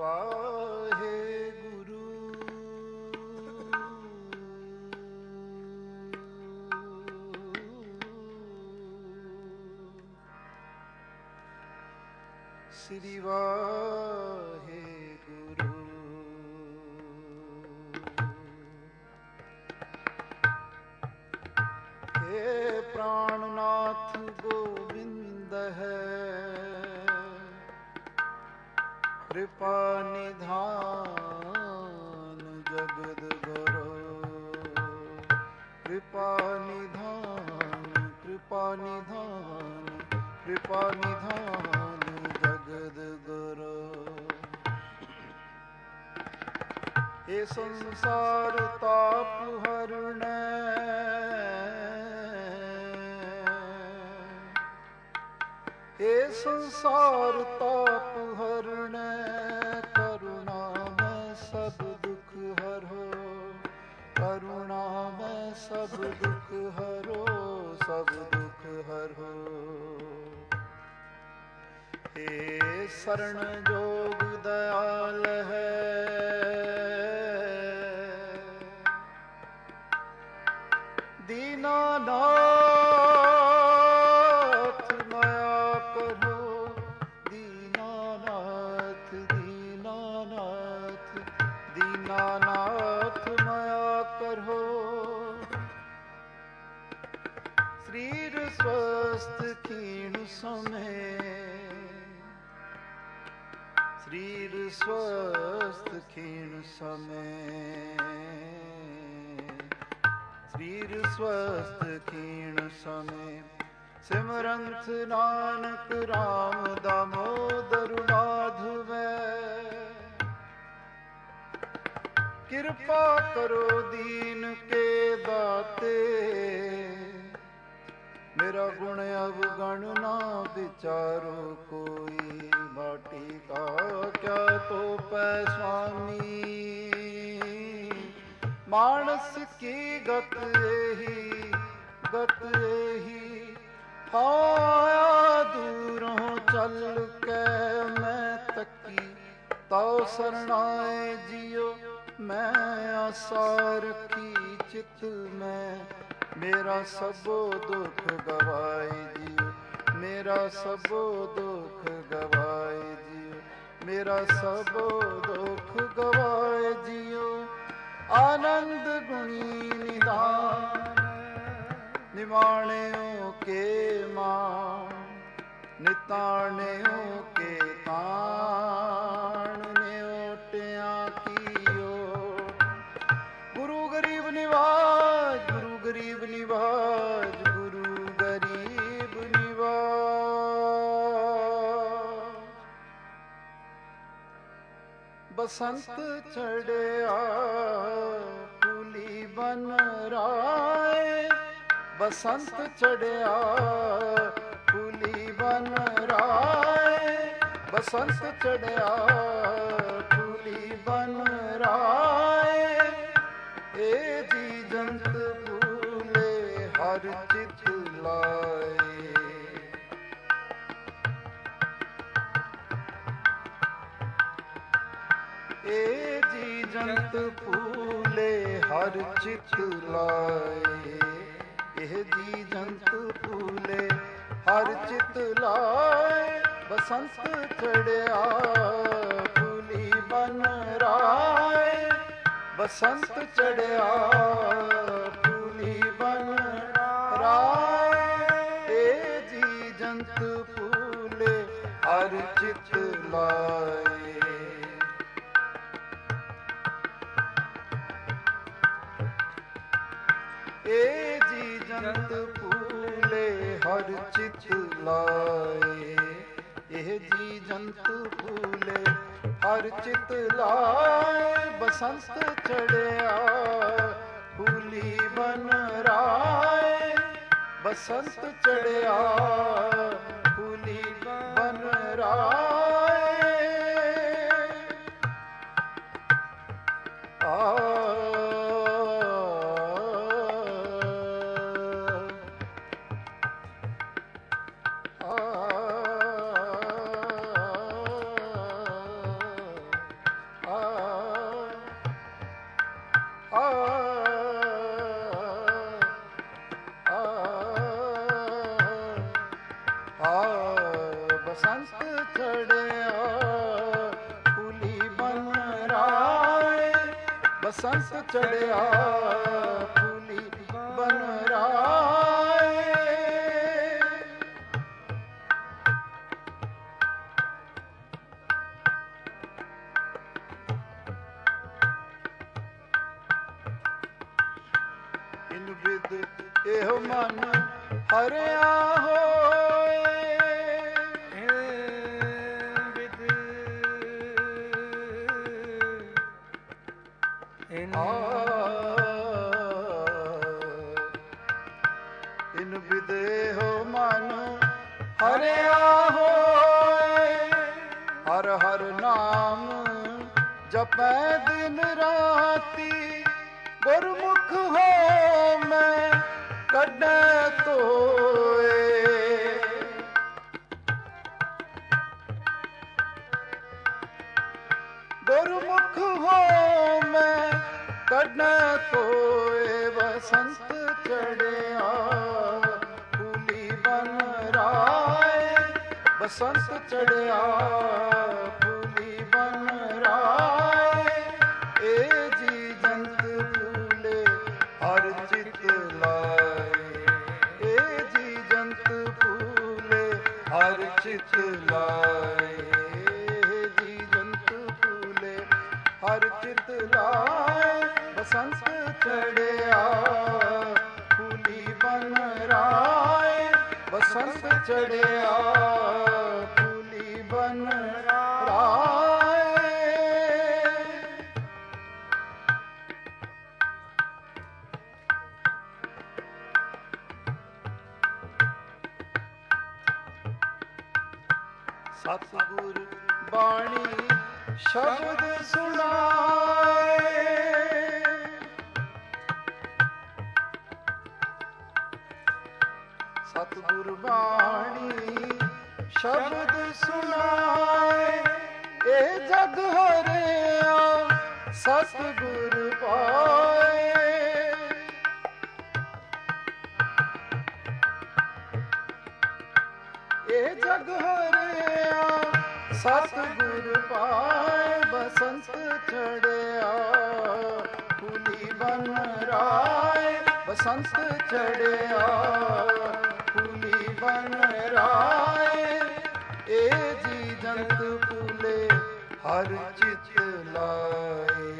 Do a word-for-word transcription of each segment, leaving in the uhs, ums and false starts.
ਵਾਹਿਗੁਰੂ। ਸ੍ਰੀ ਵਾਹਿਗੁਰੂ। हे ਪ੍ਰਾਣਨਾਥ ਗੋਬਿੰਦ ਹੈ, कृपा निधान जगद गुरु। कृपा निधान कृपा निधान कृपा निधान जगद गुरु। हे संसार ताप हरणै, हे संसार ताप हरणै, करुणा में सब दुख हरो। करुणा में सब दुख हरो, सब दुख हरो। हे शरण जोग दयाल है, दीनानाथ नाथ माया करो। शरीर स्वस्थ क्षीण समय, शरीर स्वस्थ क्षीण समय, शरीर स्वस्थ क्षीण समय। सिमरंत नानक राम दामोदर माधव, कृपा करो दीन के दाते। मेरा गुण अवगण ना विचारो कोई, माटी का क्या तो पै स्वामी। मानस की गत यही गत यही, आया दूरों चल के मैं तकी। ताओ शरणाए जियो मैं आशा रखी चित में। मेरा सबो दुख गवाए जियो, मेरा सबो दुख गवाए जियो, मेरा सबो दुख गवाए जियो। आनंद गुणी निधान निमाणियों के मान, निताणियों के ताण न्योटियां कियो। गुरु गरीब निवाज, गुरु गरीब निवाज, गुरु गरीब निवाज। बसंत चढ़िया फूली बन राय, बसंत चढ़िया फूली बन राय। बसंत चढ़िया फूली बन राय, ए जी जंत फूले हर चित लाए। ए जी जंत फूले हर चित लाए। एह जी जंत फूले हर चित लाए। बसंत चढ़िया फूली बन राय, बसंत चढ़िया फूली बन राय। ए जी जंत फूले हर चित लाए। ए जी जंत फूले हर चित लाए। एह जी जंत फूले हर चित लाए। बसंत चढ़िया फूली बन राय, बसंत चढ़िया फूली बन राय। आ ਆ ਬਸੰਤ ਚੜਿਆ ਫੂਲੀ ਬਨ ਰਾਏ, ਬਸੰਤ ਚੜਿਆ ਫੂਲੀ ਬਨ ਰਾਏ। ਇਨ ਬਿਦ ਇਹੋ ਮਨ ਹਰਿਆ ਹੋਏ, ਬਿਦ ਇਨ ਇਨ ਬਿਦ ਇਹੋ ਮਨ ਹਰਿਆ ਹੋਏ, ਹਰ ਹਰ ਨਾਮ ਜਪੈ ਦਿਨ ਰਾਤੀ, ਗੁਰਮੁਖ ਹੋ ਮੈਂ ਕੱਢੈ ਧੋਏ। ਗੁਰਮੁਖ ਹੋ ਮੈਂ ਕੱਢੈ ਧੋਏ, ਬਸੰਤ ਚੜਿਆ ਫੂਲੀ ਬਨ ਰਾਏ, ਬਸੰਤ ਚੜਿਆ ਫੂਲੀ ਬਨ ਰਾਏ। ਏ ਜੀ ਜੰਤ ਫੂਲੇ ਹਰ ਚਿਤ ਲਾਏ, ਏ ਜੀ ਜੰਤ ਫੂਲੇ ਹਰ ਚਿਤ ਲਾਏ, ਏ ਜੀ ਜੰਤ ਫੂਲੇ ਹਰ ਚਿਤ ਲਾਏ। ਬਸੰਤ ਚੜਿਆ ਫੂਲੀ ਬਨ ਰਾਏ, ਬਸੰਤ ਚੜਿਆ ਫੂਲੀ ਬਨ ਰਾਏ। ਸਤਿਗੁਰ ਬਾਣੀ ਸ਼ਬਦ ਸੁਣਾਏ, ਸਤਿਗੁਰ ਬਾਣੀ ਸ਼ਬਦ ਸੁਣਾਏ। ਇਹ ਜਗ ਹਰਿਆ ਸਤਿਗੁਰ ਪਾਏ, ਇਹ ਜਗ ਹਰਿਆ ਸਤਿਗੁਰ ਪਾਏ। ਬਸੰਤ ਚੜਿਆ ਫੂਲੀ ਬਨ ਰਾਏ, ਬਸੰਤ ਚੜਿਆ ਫੂਲੀ ਬਨ ਰਾਏ। ਏ ਜੀ ਜੰਤ ਫੂਲੇ ਹਰ ਚਿਤ ਲਾਏ,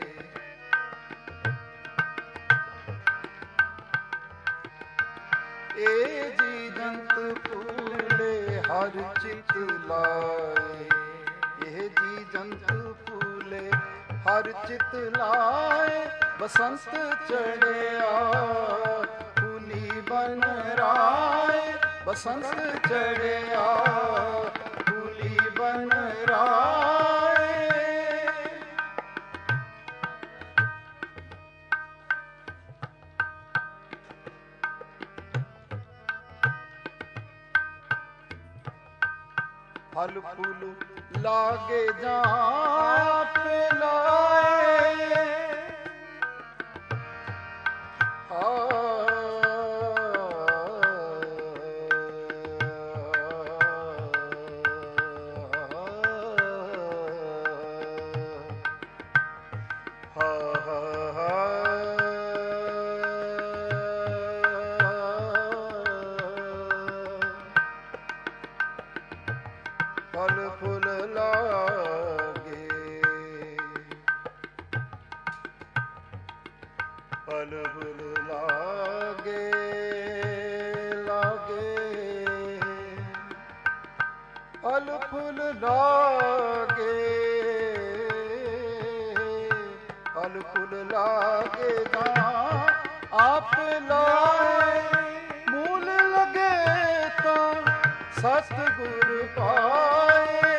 ਏ ਜੀ ਜੰਤ ਫੂਲੇ ਹਰ ਚਿਤ ਲਾਏ, ਇਹ ਜੀ ਜੰਤ ਫੂਲੇ ਹਰ ਚਿਤ ਲਾਏ। ਬਸੰਤ ਚੜਿਆ ਫੂਲੀ ਬਨ ਰਾਏ, ਬਸੰਤ ਚੜਿਆ ਫੂਲੀ ਬਨ ਰਾਏ। फल फूल लागे जहाँ पे लाए, फल फूल लागे, फल फूल लागे लागे, फल फूल लागे, फल फूल लागे जहाँ आप लाए। मूल लगे तो सतगुर पाए,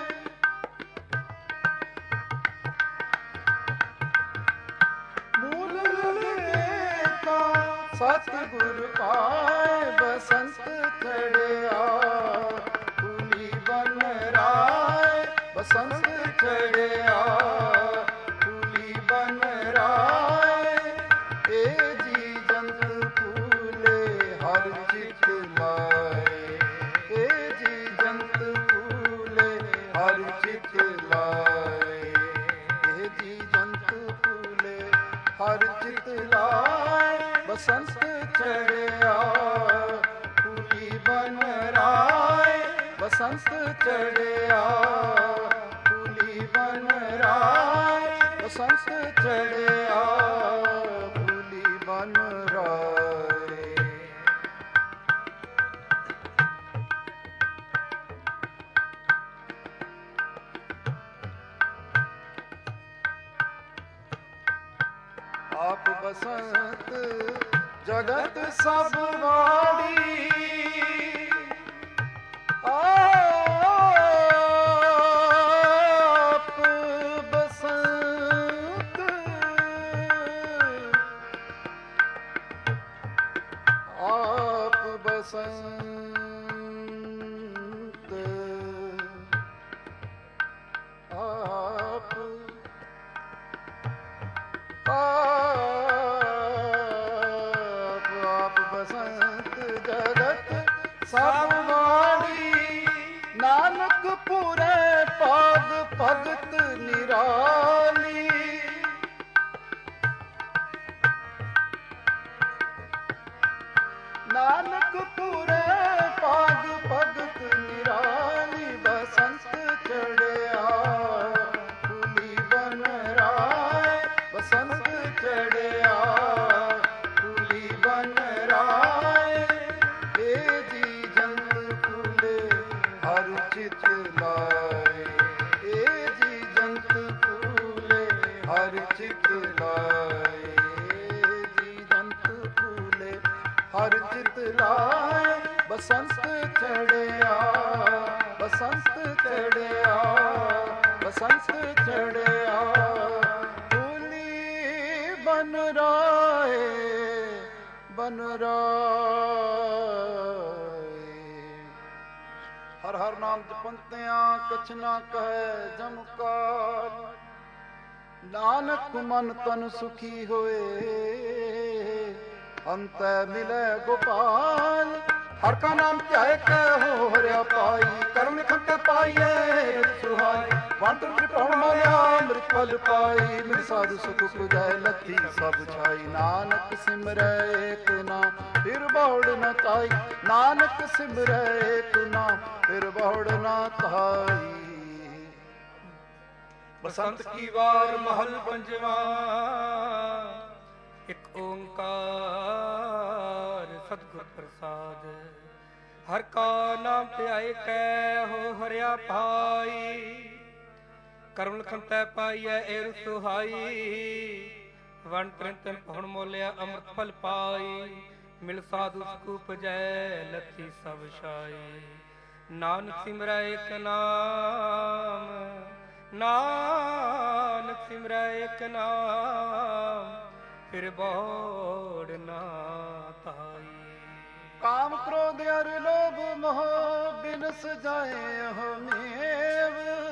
मूल लगे तो सतगुर पाए। बसंत चढ़िया फूली बन राय, बसंत चढ़िया फूली बन राय। ए जी जंत फूले हर चित लाए, ਬਨ ਰਾਏ ਬਸੰਤ ਚੜਿਆ, ਫੂਲੀ ਬਨ ਰਾਏ ਬਸੰਤ ਚੜਿਆ, ਫੂਲੀ ਬਨ ਰਾਏ। ਆਪ ਬਸੰਤ ਜਗਤ ਸਭ ਵਾੜੀ, ਆਪ ਬਸੰਤ ਆਪ ਬਸੰਤ ਆਪ ਆਪ ਬਸੰਤ ਜਗਤ ਸਭ ਵਾੜੀ, ਨਾਨਕ ਪੂਰੇ ਪਗ ਭਗਤ ਨਿਰਾਲੀ। ਨਾਨਕ ਪੂਰੇ ਪਗ ਭਗਤ ਨਿਰਾਲੀ, ਬਸੰਤ ਚੜਿਆ ਫੂਲੀ ਬਨ ਰਾਏ ਬਸੰਤ ਚੜਿਆ, ਫੂਲੀ ਬਨ ਰਾਏ। ਇਹ ਜੀ ਜੰਤ ਫੂਲੇ ਹਰ ਚਿਤ ਲਾਏ, ਇਹ ਜੀ ਜੰਤ ਫੂਲੇ ਹਰ ਚਿਤ ਲਾਏ, ਜੀ ਜੰਤ ਫੂਲੇ ਹਰ ਚਿਤ ਲਾਏ। ਬਸੰਤ ਚੜਿਆ ਬਸੰਤ ਚੜਿਆ ਬਸੰਤ ਚੜਿਆ, ਫੂਲੀ ਬਨ ਰਾਏ ਬਨ ਰਾਏ। ਹਰ ਹਰ ਨਾਮ ਜਪੰਤਿਆਂ ਕਛ ਨਾ ਕਹੈ ਜਮਕਾਰ, ਨਾਨਕ ਮਨ ਤਨ ਸੁਖੀ ਹੋਏ ਅੰਤੈ ਮਿਲੈ ਗੋਪਾਲ। ਹਰ ਕਾ ਨਾਮ ਧਿਆਏ ਕਹੋ ਹਰਿਆ ਪਾਈ, ਕਰਮ ਲਿਖਨ ਤੇ ਪਾਈਐ ਰਿਤ ਸੁਹਾਈ। ਵੰਡ ਤ੍ਰਿਪੁਰ ਮਾਇਆ ਅੰਮ੍ਰਿਤ ਫਲ ਪਾਈ, ਮਿਲ ਸਾਧੂ ਸੁਖ ਪੁਜੈ ਲੱਥੀ ਸਭ ਛਾਈ। ਨਾਨਕ ਸਿਮਰੈ ਏਕ ਨਾਮ ਫਿਰ ਬਹੁੜ ਨ ਤਾਈ, ਨਾਨਕ ਸਿਮਰੈ ਏਕ ਨਾਮ ਫਿਰ ਬਹੁੜ ਨ ਤਾਈ। ਬਸੰਤ ਕੀ ਵਾਰ ਮਹਲ ਪੰਜਵਾ, ਇੱਕ ਓੰਕਾਰ ਸਤਿਗੁਰ ਪ੍ਰਸਾਦ। ਹਰ ਕਾ ਨਾਮ ਧਿਆਏ ਕੈ ਹੋ ਹਰਿਆ ਭਾਈ, ਕਰਮ ਲਿਖਨ ਤੈ ਪਾਈਐ ਏਰ ਸੁਹਾਈ। ਵੰਡ ਤ੍ਰਿਨ ਤਿਨ ਪਹੁਣ ਮੋਲਿਆ ਅੰਮ੍ਰਿਤ ਫਲ ਪਾਈ, ਮਿਲ ਸਾਧੂ ਸੁਖ ਉਪਜੈ ਲੱਥੀ ਸਭ ਛਾਈ। ਨਾਨਕ ਸਿਮਰੈ ਏਕ ਨਾਮ, ਨਾਨਕ ਸਿਮਰੈ ਏਕ ਨਾਮ ਫਿਰ ਬਹੁੜ ਨਾ ਤਾਈ। ਕਾਮ ਕ੍ਰੋਧ ਅਰ ਲੋਭ ਮੋਹ ਬਿਨਸ ਜਾਏ ਹਮੇਵ,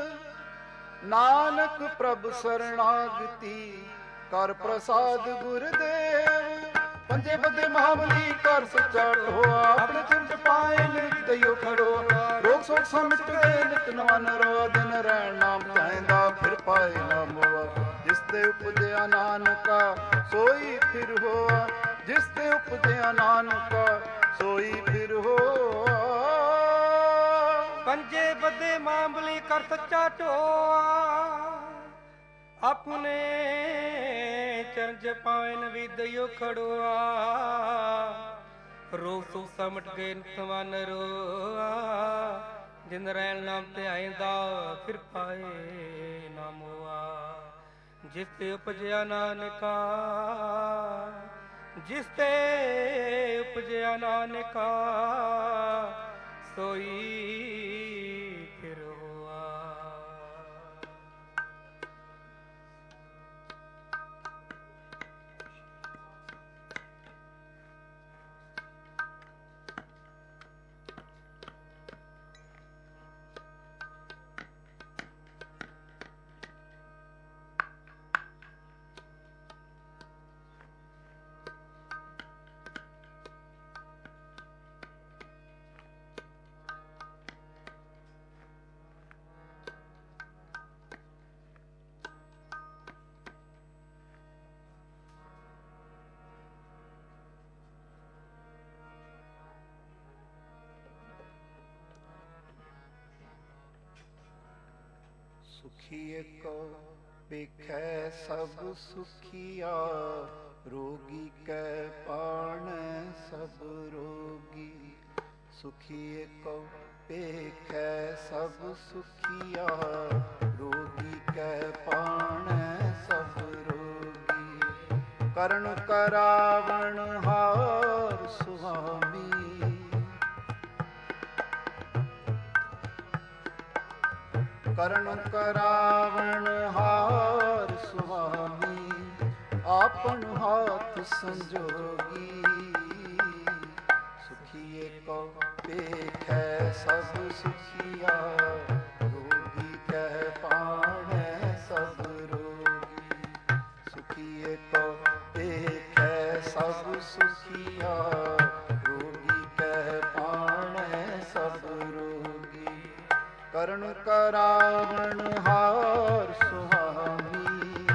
ਨਾਨਕ ਪ੍ਰਭ ਸਰਣਾਗਤੀ ਕਰ ਪ੍ਰਸਾਦ ਗੁਰਦੇਵ। ਪੰਜੇ ਬੱਦੇ ਮਹਾਬਲੀ ਕਰ ਸੱਚਾ ਢੋਆ, ਆਪਣੇ ਚਿਰ ਪਾਏ ਨਿਤ ਦਈਓ ਖੜੋ। ਰੋਗ ਸੋਗ ਸਭ ਮਿਟ ਗਏ ਨਿਤ ਨਵਾਂ ਨਰੋ, ਦਿਨ ਰਹਿਣ ਨਾਮ ਚਾਹੀਦਾ ਫਿਰ ਪਾਏ ਨਾ ਮੋਆ। ਜਿਸ ਤੇ ਉਪਜਿਆ ਨਾਨਕਾ ਸੋਈ ਫਿਰ ਹੋਆ, ਜਿਸ ਤੇ ਉਪਜਿਆ ਨਾਨਕਾ ਸੋਈ ਫਿਰ ਹੋਆ। ਪੰਜੇ ਬੱਦੇ ਮਾਂਬਲੀ ਕਰ ਸੱਚਾ ਢੋਆ, ਆਪਣੇ ਚਰਨ ਜਪਾਇਨ ਵਿਦਿਓ ਖੜੋਆ। ਰੋਗ ਸੁਖ ਸਭ ਮਿਟ ਗਏ ਨਿਤ ਨਵਾਂ ਨਰੋਆ, ਜਿਨ ਰਹਿਣ ਨਾਮ ਧਿਆਇਂਦਾ ਫਿਰ ਪਾਏ ਨਾ ਮੋਆ। ਜਿਸ ਤੇ ਉਪਜਿਆ ਨਾਨਕਾ, ਜਿਸ ਤੇ ਉਪਜਿਆ ਨਾਨਕਾ ਸੋਈ ਫਿਰ ਹੋਆ। ਸੁਖੀ ਏਕੋ ਵੇਖੈ ਸਭ ਸੁਖੀਆ, ਰੋਗੀ ਕੈ ਪਾਣੈ ਸਭ ਰੋਗੀ। ਸੁਖੀ ਏਕੋ ਵੇਖੈ ਸਭ ਸੁਖੀਆ, ਰੋਗੀ ਕੈ ਪਾਣੈ ਸਭ ਰੋਗੀ। ਕਰਨ ਕਰਾਵਣ ਹਾਰ ਸੁਆਮੀ, ਕਰਨ ਕਰਾਵਣ ਹਾਰ ਸੁਆਮੀ, ਆਪਨ ਹਾਥ ਸੰਜੋਗੀ। ਸੁਖੀ ਏਕੋ ਵੇਖੈ ਸਭ ਸੁਖੀਆ, ਰੋਗੀ ਕੈ ਪਾਣੈ ਸਭ ਰੋਗੀ। ਸੁਖੀ ਏਕੋ ਵੇਖੈ ਸਭ ਸੁਖੀਆ, ਰੋਗੀ ਕੈ ਪਾਣੈ ਸਭ ਰੋਗੀ। ਕਰਨ ਕਰਾਵਣ ਹਾਰ ਸੁਆਮੀ,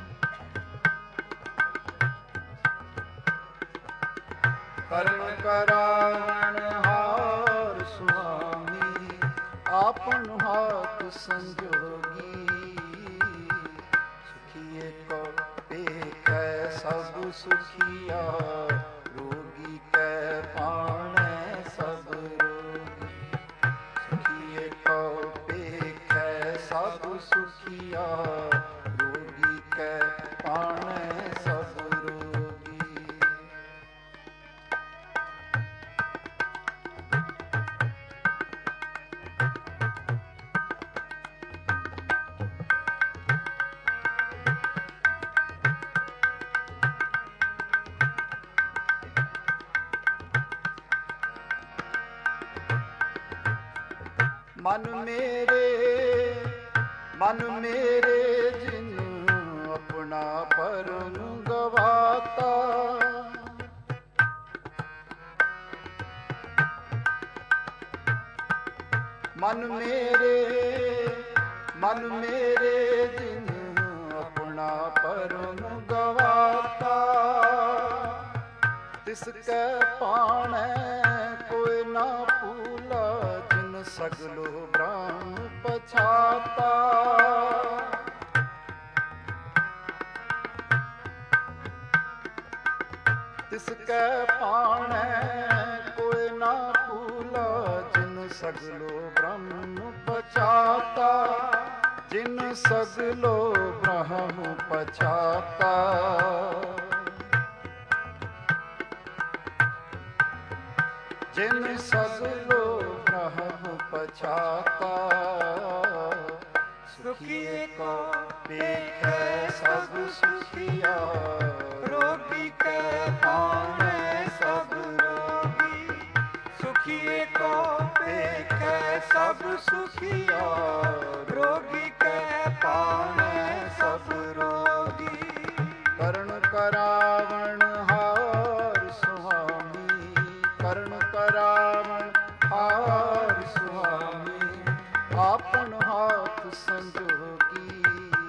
ਕਰਨ ਕਰਾਵਣ ਹਾਰ ਸੁਆਮੀ, ਆਪਨ ਹਾਥ ਸੰਜੋਗੀ। ਸੁਖੀ ਏਕੋ ਵੇਖੈ ਸਭ ਸੁਖੀਆ, ਰੋਗੀ ਕੈ ਪਾਣੈ ਸਭ ਰੋਗੀ। ਸੁਖੀ ਏਕੋ ਵੇਖੈ ਸਭ ਸੁਖੀਆ, ਰੋਗੀ ਕੈ ਪਾਣੈ ਸਭ ਰੋਗੀ। ਮਨ ਮੇਰੇ ਮਨ ਮੇਰੇ ਜਿਨ ਆਪਣਾ ਪਰਮ ਗਵਾਤਾ, ਮਨ ਮੇਰੇ ਮਨ ਮੇਰੇ ਜਿਨ ਆਪਣਾ ਪਰਮ ਗਵਾਤਾ। ਤਿਸ ਕੈ ਪਾਣੈ ਕੋਈ ਨਾ ਭੂਲਾ, ਜਿਨ ਸਗਲੋ ਬ੍ਰਹਮ ਪਛਾਤਾ। ਤਿਸ ਕੈ ਪਾਣੈ ਕੋਈ ਨਾ ਭੂਲਾ, ਜਿਨ ਸਗਲੋ ਬ੍ਰਹਮ ਪਛਾਤਾ। ਜਿਨ ਸਗਲੋ ਬ੍ਰਹਮ ਪਛਾਤਾ। ਜਿਨ ਸਗਲੋ ਬ੍ਰਹਮ ਪਛਾਤਾ। ਸੁਖੀ ਏਕੋ ਵੇਖੈ ਸਭ ਸੁਖੀਆ, ਰੋਗੀ ਕੈ ਪਾਣੈ ਸਭ ਰੋਗੀ। ਸੁਖੀ ਏਕੋ ਵੇਖੈ ਸਭ ਸੁਖੀਆ, ਰੋਗੀ ਕੈ ਪਾਣੈ ਸਭ ਰੋਗੀ। ਕਰਨ ਕਰਾਵਣ ਹਾਰ ਸੁਆਮੀ, ਕਰਨ ਕਰਾਵਣ ਹਾਰ ਸੁਆਮੀ, ਆਪਨ ਹਾਥ ਸੰਜੋਗੀ।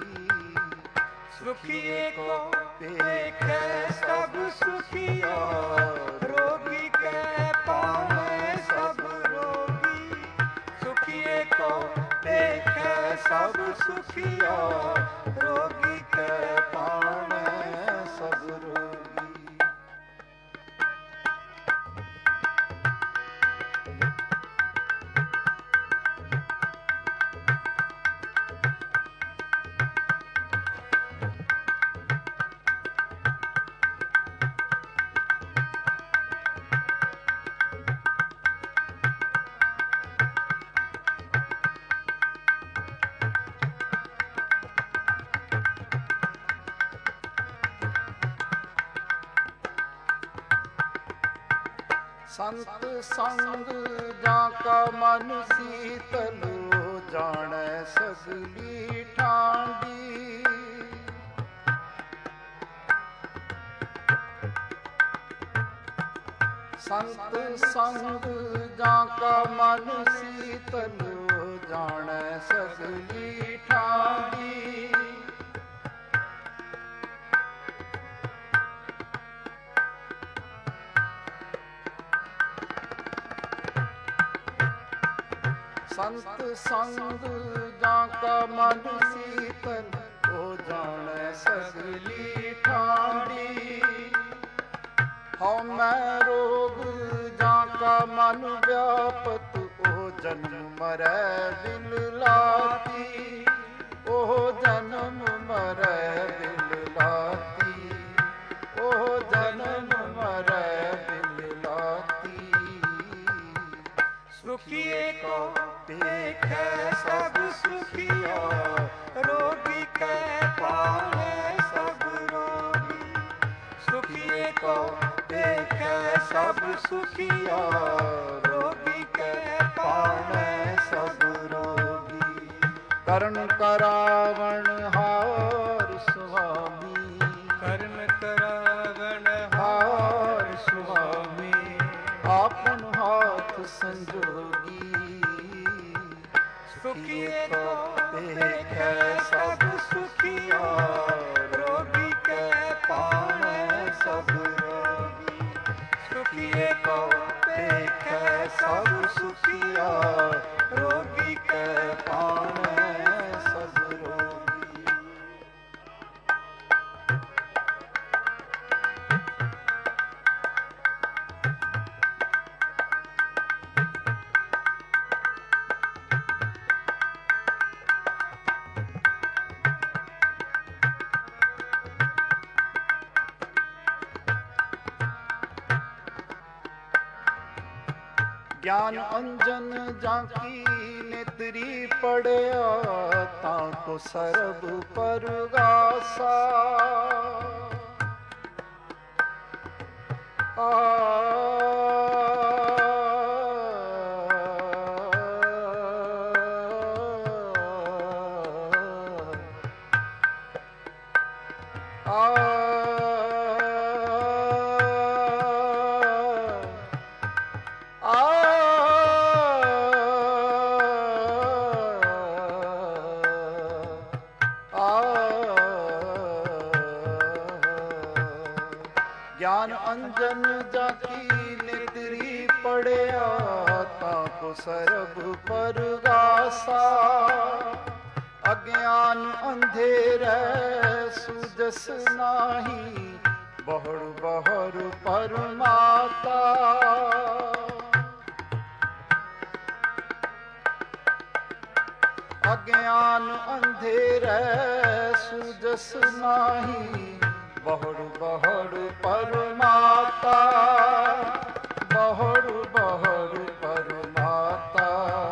ਸੁਖੀ ਏਕੋ ਵੇਖੈ ਸਭ ਸੁਖੀਆ, ਰੋਗੀ ਕੈ ਪਾਣੈ ਸਭ ਰੋਗੀ। ਸੁਖੀ ਏਕੋ ਵੇਖੈ ਸਭ ਸੁਖੀਆ, ਰੋਗੀ ਕੈ ਪਾਣੈ ਸਭ ਰੋਗੀ। ਸੰਤ ਸੰਗ ਜਾਂ ਕਾ ਮਨ ਸੀਤਲ, ਜਾਣੈ ਸਗਲੀ ਠਾਂਡੀ। ਸੰਤ ਸੰਗ ਜਾਂ ਕਾ ਮਨ ਸੀਤਲ, ਜਾਣੈ ਸਗਲੀ ਠਾਂਡੀ। ਸੰਤ ਸੰਗ ਜਾਂ ਕਾ ਮਨ ਸੀਤਲ, ਉਹ ਜਾਣੈ ਸਗਲੀ ਠਾੜੀ। ਹਉ ਮੈਂ ਰੋਗ ਜਾਂ ਕਾ ਮਨ ਵਿਆਪਤ, ਉਹ ਜਨਮ ਮਰੈ ਬਿਲ ਲਾਤੀ। ਉਹ ਜਨਮ ਮਰੈ ਬਿਲ ਲਾਤੀ, ਉਹ ਜਨਮ ਮਰੈ ਬਿਲ ਲਾਤੀ। ਸੁਖੀਏ ਕੋ ਦੇਖੈ ਸਭ ਸੁਖੀਆ, ਰੋਗੀ ਕੈ ਪਾਲੈ ਸਭ ਰੋਗੀ। ਸੁਖੀਏ ਕੋ ਦੇਖੈ ਸਭ ਸੁਖੀਆ, ਰੋਗੀ ਕੈ ਪਾਲੈ ਸਭ ਰੋਗੀ। ਕਰਨ ਕਰਾਵਣ ਹਾਰ ਸੁਆਮੀ, ਕਰਨ ਕਰਾਵਣ ਹਾਰ ਸੁਆਮੀ। ਆਪਨ ਹਾਥ ਸੰਜੋਗੀ, ਸੁਖੀਏ ਕੋ ਦੇਖੈ ਸਭ ਸੁਖੀਆ, ਰੋਗੀ ਕੈ ਪਾਲੈ ਸਭ ਰੋਗੀ। ਸੁਖੀਏ ਕੋ ਦੇਖੈ ਸਭ ਸੁਖੀਆ, ਰੋਗੀ ਕੈ ਪਾਲੈ ਸਭ ਰੋਗੀ। ਗਿਆਨ ਅੰਜਨ ਜਾਂ ਕੀ ਨੇਤਰੀ ਪੜਿਆ, ਤਾਂ ਕੋ ਸਰਬ ਪਰਗਾਸਾ। ਆ ਗਿਆਨ ਅੰਜਨ ਜਾਂ ਕੀ ਨੇਤਰੀ ਪੜਿਆ, ਤਾਂ ਕੋ ਸਰਬ ਪਰਗਾਸਾ। ਅਗਿਆਨ ਅੰਧੇਰੈ ਸੂਜਸ ਨਾਹੀ, ਬਹੁੜ ਬਹੁੜ ਪਰਮਾਤਾ। ਅਗਿਆਨ ਅੰਧੇਰੈ ਸੂਜਸ ਨਾਹੀ, ਬਹੁੜ ਬਹੁੜ ਪਰਮਾਤਾ। ਬਹੁੜ ਬਹੁੜ ਪਰਮਾਤਾ,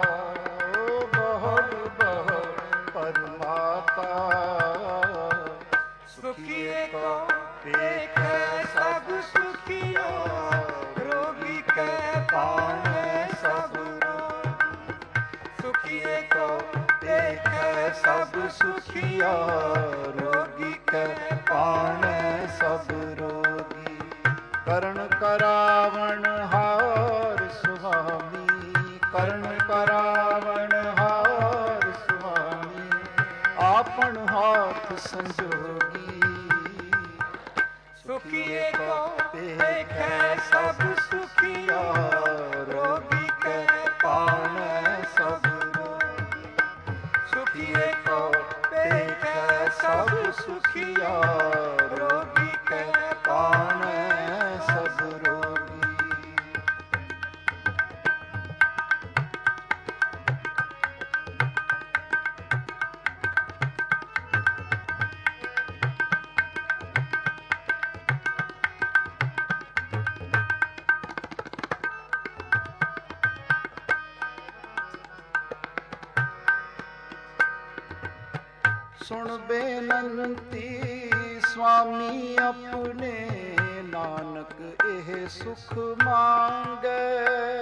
ਬਹੁੜ ਬਹੁੜ ਪਰਮਾਤਾ। ਸੁਖੀਏ ਕੋ ਦੇਖੈ ਸਭ ਸੁਖੀਆ, ਰੋਗੀ ਕੈ ਪਾਲੈ ਸਭ ਰੋਗੀ। ਸੁਖੀਏ ਕੋ ਦੇਖੈ ਸਭ ਸੁਖੀਆ, ਰੋਗੀ ਕੈ ਪਾਲੈ ਸਭ ਰੋਗੀ। ਕਰਨ ਕਰਾਵਣ ਹਾਰ ਸੁਆਮੀ, ਕਰਨ ਕਰਾਵਣ ਹਾਰ ਸੁਆਮੀ। ਆਪਨ ਹਾਥ ਸੰਜੋਗੀ, ਸੁਖੀਏ ਕੋ ਦੇਖੈ ਸਭ ਸੁਖੀਆ, ਰੋਗੀ ਕੈ ਪਾਲੈ ਸਭ ਰੋਗੀ। ਸੁਖੀਏ ਕੋ ਦੇਖੈ ਸਭ ਸੁਖੀਆ, ਰੋਗੀ ਕੈ ਪਾਲੈ ਸਭ ਰੋਗੀ। ਸੁਣ ਬੇਨੰਤੀ ਸੁਆਮੀ ਆਪਣੇ, ਨਾਨਕ ਇਹ ਸੁਖ ਮੰਗੈ।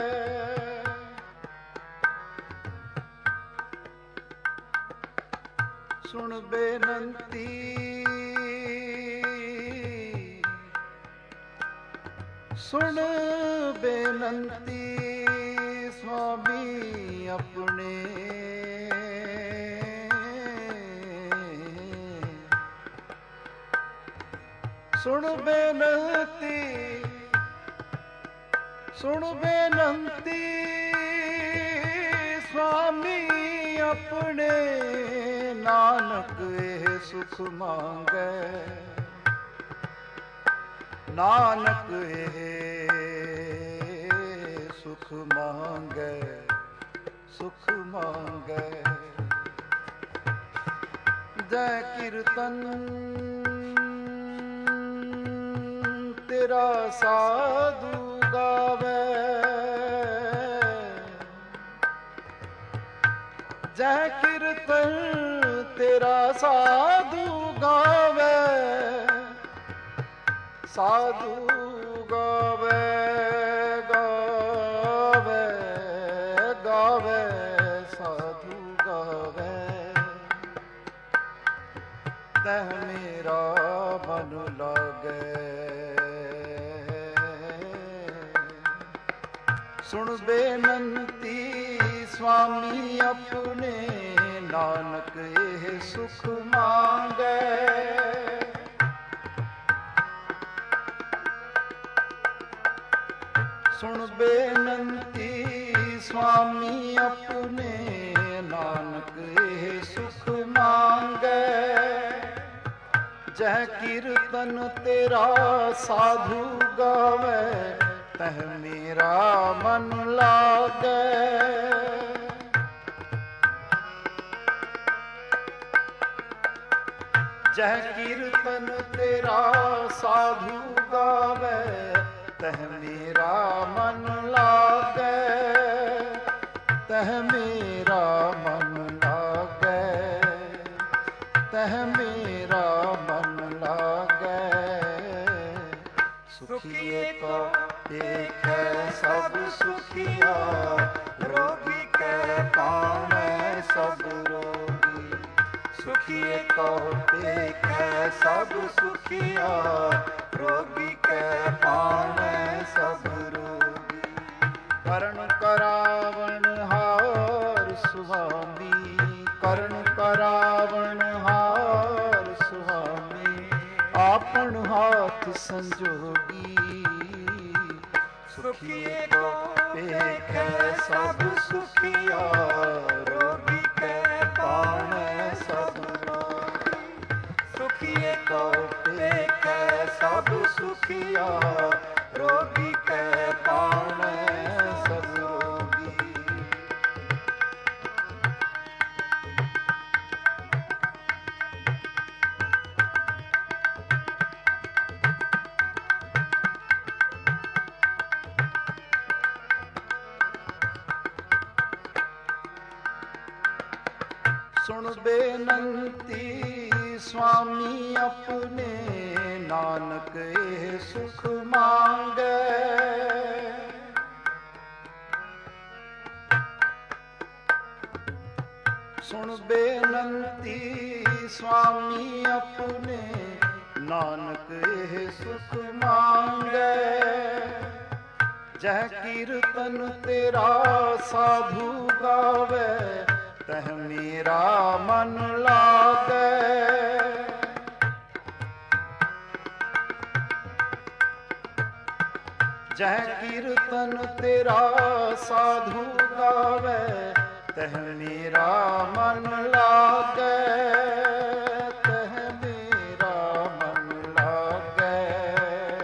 ਸੁਣ ਬੇਨੰਤੀ ਸੁਣ ਬੇਨੰਤੀ ਸੁਆਮੀ ਆਪਣੇ। ਸੁਣ ਬੇਨੰਤੀ ਸੁਣ ਬੇਨੰਤੀ ਸੁਆਮੀ ਆਪਣੇ ਨਾਨਕ ਇਹ ਸੁਖ ਮੰਗੈ, ਨਾਨਕ ਇਹ ਸੁਖ ਮੰਗੈ, ਸੁਖ ਮੰਗੈ। ਜੈ ਕੀਰਤਨ ਤੇਰਾ ਸਾਧੂ ਗਾਵੇ, ਜੈ ਕੀਰਤਨ ਤੇਰਾ ਸਾਧੂ ਗਾਵੇ, ਸਾਧੂ ਗਾਵੇ ਗਾਵੇ ਗਾਵੇ, ਸਾਧੂ ਗਾਵੇ। ਤਹ ਮੇਰਾ ਮਨ ਲਾਗੈ, ਸੁਣ ਬੇਨੰਤੀ ਸੁਆਮੀ ਆਪਣੇ, ਨਾਨਕ ਇਹ ਸੁਖ ਮੰਗੈ। ਸੁਣ ਬੇਨੰਤੀ ਸੁਆਮੀ ਆਪਣੇ, ਨਾਨਕ ਇਹ ਸੁਖ ਮੰਗੈ। ਜਹ ਕੀਰਤਨ ਤੇਰਾ ਸਾਧੂ ਗਾਵੇ, ਤਹ ਮੇਰਾ ਮਨ ਲਾਗੈ। ਜਹ ਕੀਰਤਨ ਤੇਰਾ ਸਾਧੂ ਗਾਵੇ, ਤਹ ਮੇਰਾ ਮਨ ਲਾਗੈ, ਤਹ ਮੇਰਾ ਮਨ ਲਾਗੈ, ਤਹ ਮੇਰਾ ਮਨ ਲਾਗੈ। ਸੁਖੀਏ ਕੋ ਦੇਖੈ ਸਭ ਸੁਖੀਆ, ਰੋਗੀ ਕੈ ਪਾਵੈ ਸਭ ਰੋਗੀ। ਸੁਖੀਏ ਕੋ ਦੇਖੈ ਸਭ ਸੁਖੀਆ, ਰੋਗੀ ਕੈ ਪਾਵੈ ਸਭ ਰੋਗੀ। ਕਰਨ ਕਰਾਵਣ ਹਾਰ ਸੁਆਮੀ, ਕਰਨ ਕਰਾਵਣ ਹਾਰ ਸੁਆਮੀ, ਆਪਨ ਹਾਥ ਸੰਜੋਗੀ। ਸੁਖੀਏ ਕੋ ਦੇਖੈ ਸਭ ਸੁਖੀਆ, ਰੋਗੀ ਕੈ ਪਾਵੈ ਸਭ ਰੋਗੀ। ਸੁਖੀਏ ਕੋ ਦੇਖੈ ਸਭ ਸੁਖੀਆ, ਰੋਗੀ ਕੈ ਪਾਵੈ ਸਭ ਰੋਗੀ। ਸੁਣ ਬੇਨੰਤੀ ਸੁਆਮੀ ਆਪਣੇ, ਨਾਨਕ ਇਹ ਸੁਖ ਮੰਗੈ। ਸੁਣ ਬੇਨੰਤੀ ਸੁਆਮੀ ਆਪਣੇ, ਨਾਨਕ ਇਹ ਸੁਖ ਮੰਗੈ। ਜਹ ਕੀਰਤਨ ਤੇਰਾ ਸਾਧੂ ਗਾਵੇ, ਤਹ ਮੇਰਾ ਮਨ ਲਾਗੈ। ਜਹ ਕੀਰਤਨ ਤੇਰਾ ਸਾਧੂ ਗਾਵੇ, ਤਹ ਮੇਰਾ ਮਨ ਲਾਗੈ, ਤਹ ਮੇਰਾ ਮਨ ਲਾਗੈ।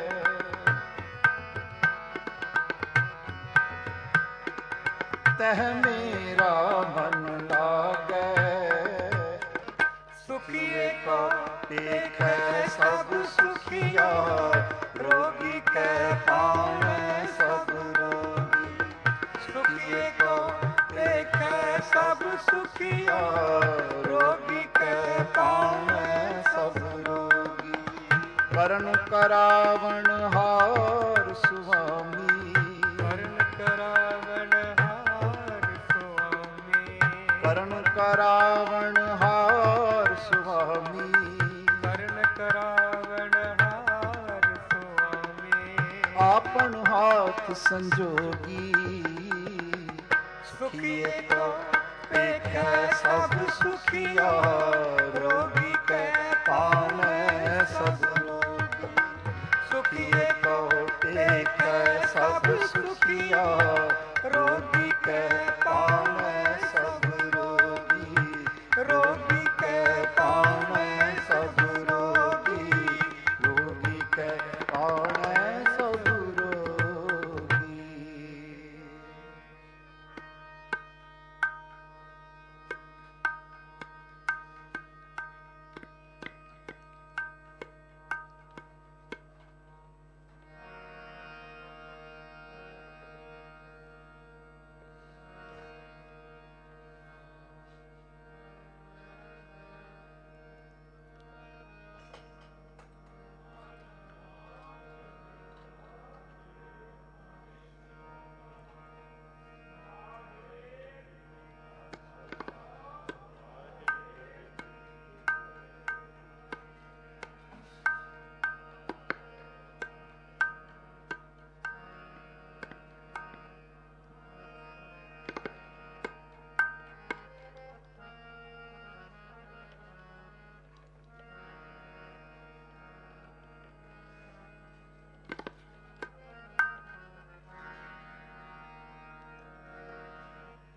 ਤਹ ਮੇਰਾ ਮਨ ਲਾਗੈ। ਸੁਖੀਏ ਕੋ ਦੇਖੈ ਸਭ ਸੁਖੀਆ, ਰੋਗੀ ਕੈ ਪਾਵੈ ਸਭ ਰੋਗੀ। ਸੁਖੀਏ ਕੋ ਦੇਖੈ ਸਭ ਸੁਖੀਆ, ਰੋਗੀ ਕੈ ਪਾਵੈ ਸਭ ਰੋਗੀ। ਕਰਨ ਕਰਾਵਣ ਹਾਰ ਸੁਆਮੀ, ਕਰਨ ਕਰਾਵਣ ਹਾਰ ਸੁਆਮੀ, ਕਰਨ ਕਰਾਵਣ ਹਾਰ ਸੁਆਮੀ, ਕਰਨ ਕਰਾਵਣ ਹਾਰ ਸੁਆਮੀ। ਆਪਨ ਹਾਥ ਸੰਜੋਗੀ। ਸੁਖੀਏ ਕੋ ਦੇਖੈ ਸਭ ਸੁਖੀਆ, ਰੋਗੀ ਕੈ ਪਾਵੈ ਸਭ ਰੋਗੀ। ਸੁਖੀਏ ਕੋ ਦੇਖੈ ਸਭ ਸੁਖੀਆ, ਰੋਗੀ ਕੈ ਪਾਵੈ ਸਭ ਰੋਗੀ।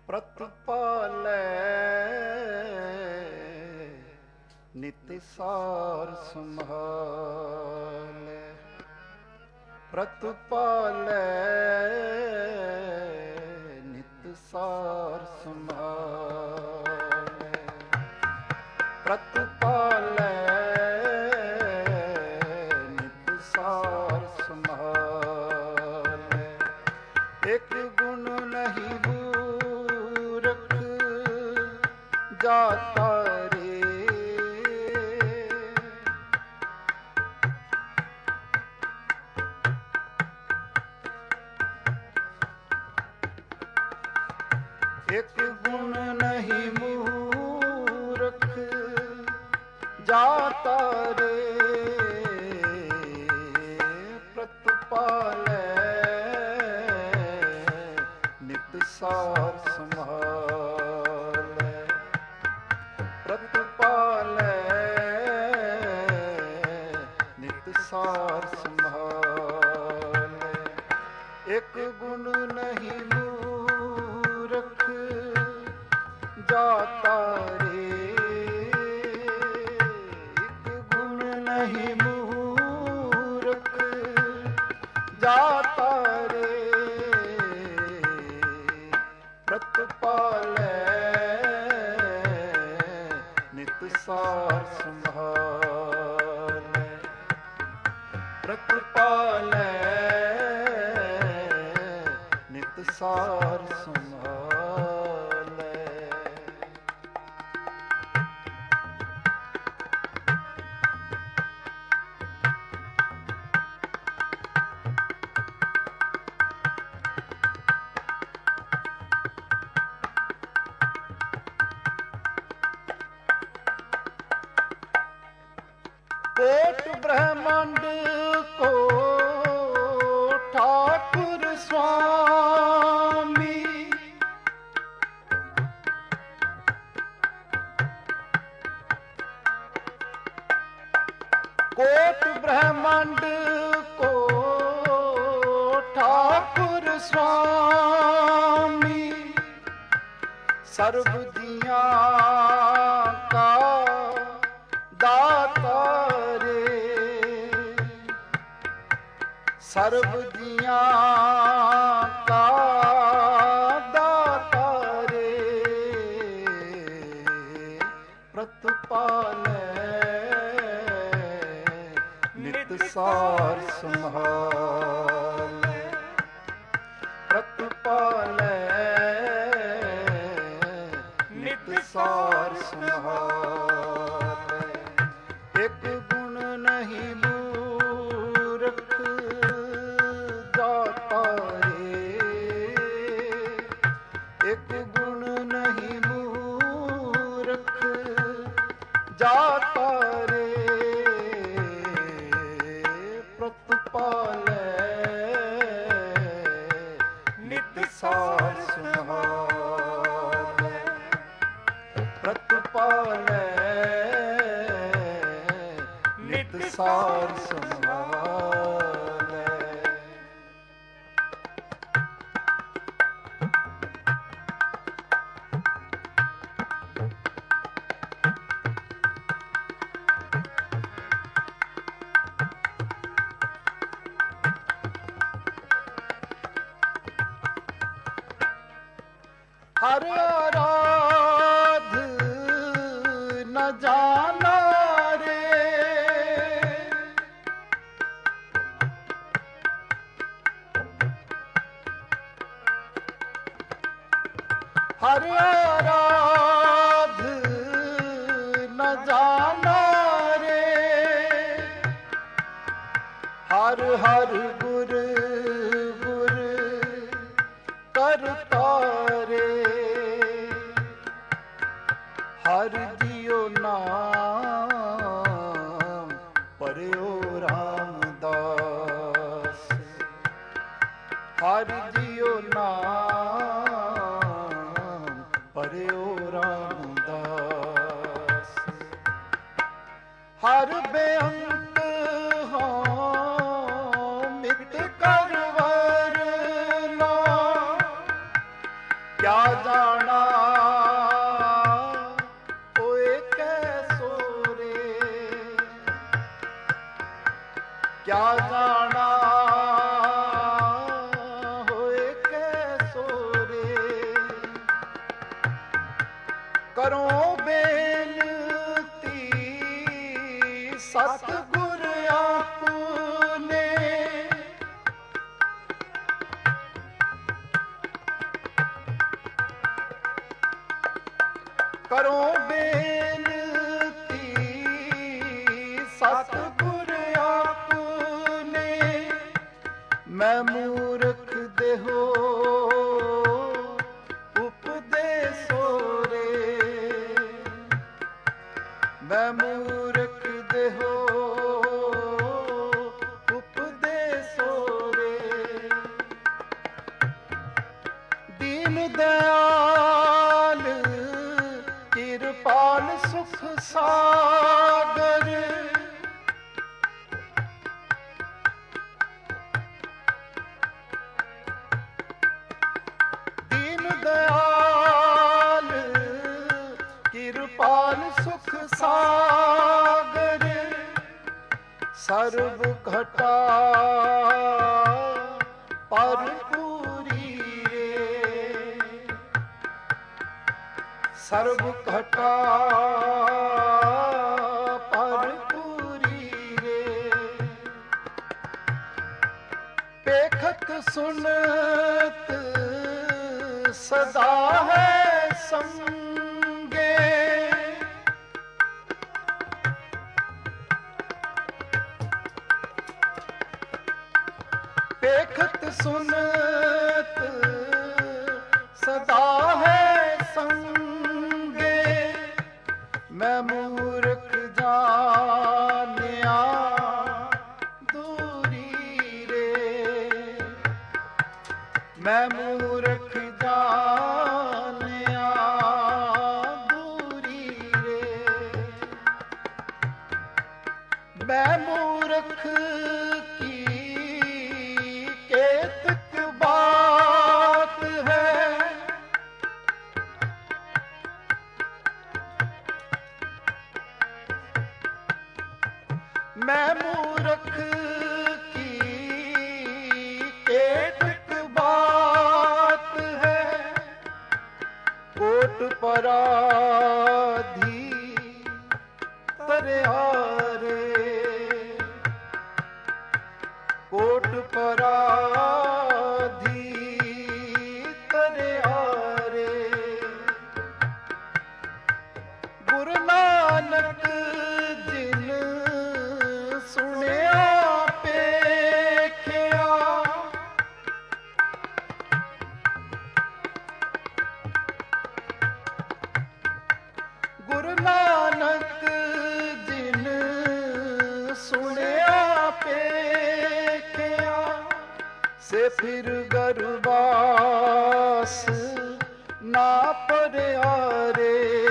ਪ੍ਰਤਪਾਲੈ ਨਿਤ ਸਾਰ ਸੰਭਾਲੈ ਪ੍ਰਤਪਾਲੈ ਨਿਤ ਸਾਰ ਸੰਭਾਲੈ ਪ੍ਰਤਪਾਲੈ ਨਿਤ ਸਾਰ ਸੰਭਾਲੈ ਇੱਕ ਗੁਣ ਨਹੀਂ ਮੂਰਖ ਜਾਤਾ ਰੇ ਇੱਕ ਗੁਣ ਨਹੀਂ ਮੂਰਖ ਜਾਤਾ ਰੇ ਪ੍ਰਤਪਾਲੈ ਨਿਤ ਸਾਰ ਸੰਭਾਲੈ ਪ੍ਰਤਪਾਲੈ ਨਿਤ ਸਾਰ ਸੰਭਾਲੈ ਇੱਕ ਗੁਣ ਨਹੀਂ ਮੂਰਖ ਜਾਤਾ ਰੇ ਇੱਕ ਗੁਣ ਨਹੀਂ ਮੂਰਖ ਜਾਤਾ ਰੇ ਪ੍ਰਤਪਾਲੈ ਨਿਤ ਸਾਰ ਸੰਭਾਲੈ ਪ੍ਰਤਪਾਲੈ ਨਿਤ ਸਾਰ ਸੰਭਾਲੈ ਕੋਟ ਬ੍ਰਹਮੰਡ ਕੋ ਠਾਕੁਰ ਸੁਆਮੀ ਕੋਟ ਬ੍ਰਹਮੰਡ ਕੋ ਠਾਕੁਰ ਸੁਆਮੀ ਸਰਬ ਜੀਆਂ ਕਾ ਦਾਤਾ ਰੇ ਸਰਬ ਜੀਆਂ ਕਾ ਦਾਤਾ ਰੇ ਪ੍ਰਤਪਾਲੈ ਨਿਤ ਸਾਰ ਸੰਭਾਲੈ ਪ੍ਰਤਪਾਲੈ ਨਿਤ ਸਾਰ ਸੰਭਾਲੈ ਇੱਕ ਗੁਣ ਨਹੀਂ ਮੂਰਖ ਜਾਤਾ ਰੇ ਇੱਕ ਗੁਣ ਨਹੀਂ ਮੂਰਖ ਜਾਤਾ ਰੇ ਪ੍ਰਤਪਾਲੈ ਨਿਤ ਸਾਰ ਸੰਭਾਲੈ ਪ੍ਰਤਪਾਲੈ ਨਿਤ ਸਾਰ ਸੰਭਾਲੈ ਹਰ ਆਰਾਧ ਨ ਜਾਣਾ ਰੇ ਹਰ ਆਰਾਧ ਨ ਜਾਣਾ ਰੇ ਹਰ ਹਰ ਗੁਰ ਗੁਰ ਕਰਤਾ ਰੇ ਹਰ ਜਿਉ ਨਾਮ ਪਰਿਓ ਰਾਮਦਾਸ ਹਰ ਜਿਉ ਨਾਮ ਪਰਿਓ ਰਾਮਦਾਸ ਹਰ ਬੇਅੰਤ ਹਾਂ ਮਿਤ ਕਰ ਵਰਨਾ ਕਿਆ ਜਾਣ ਜਾਣਾ ਹੋਏ ਕੈ ਸੋਰੇ, ਕਿਆ ਜਾਣਾ ਹੋਏ ਕੈ ਸੋਰੇ। ਕਰੋ ਬੇਨਤੀ ਸਤਿਗੁਰ ਆਪਨੇ, ਕਰੋ ਬੇਨਤੀ ਸਤਿਗੁਰ ਆਪਨੇ। ਮੈਂ ਮੂਰਖ ਦੇਹੋ ਉਪਦੇਸੋ ਰੇ, ਮੈਂ ਮੂਰਖ ਦੇਹੋ ਉਪਦੇਸੋ ਰੇ। ਦੀਨ ਦਇਆਲ ਕਿਰਪਾਲ ਸੁਖ ਸਾਗਰ, ਦੀਨ ਦਇਆਲ ਕਿਰਪਾਲ ਸੁਖ ਸਾਗਰ। ਸਰਬ ਘਟਾ ਭਰਪੂਰੀ ਰੇ, ਸਰਬ ਘਟਾ ਭਰਪੂਰੀ ਰੇ। ਪੇਖਤ ਸੁਨਤ ਸਦਾ ਹੈ ਸੰਗੇ, ਪੇਖਤ ਸੁਨਤ ਸਦਾ ਹੈ ਸੰਗੇ। ਮੈਂ ਮੂਰਖ ਜਾਣਿਆ ਦੂਰੀ ਰੇ, ਮੈਂ ਮੂਰਖ ਜਾਣਿਆ ਦੂਰੀ ਰੇ। ਮੈਂ ਮੂਰਖ ਕੀ ਕੇਤਕ ਬਾਤ ਹੈ, ਮੈਂ ਮੂਰਖ ਕੀ ਕੇਤਕ ਬਾਤ ਹੈ। ਕੋਟ ਪਰਾਧੀ ਤਰਿਆ ਰੇ, ਕੋਟ ਪਰਾਧੀ ਤਰਿਆ ਰੇ। ਗੁਰੂ ਨਾਨਕ ਜਿਨ ਸੁਣਿਆ ਪੇਖਿਆ, ਗੁਰੂ ਨਾਨਕ ਜਿਨ ਸੁਣਿਆ ਪੇਖਿਆ। ਸੇ ਫਿਰ ਗਰਵਾਸ ਨਾ ਪਰਿਆ ਰੇ,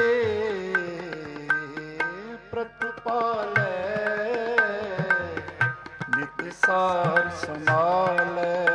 ਪ੍ਰਤਪਾਲੈ ਨਿਤ ਸਾਰ ਸੰਭਾਲੈ।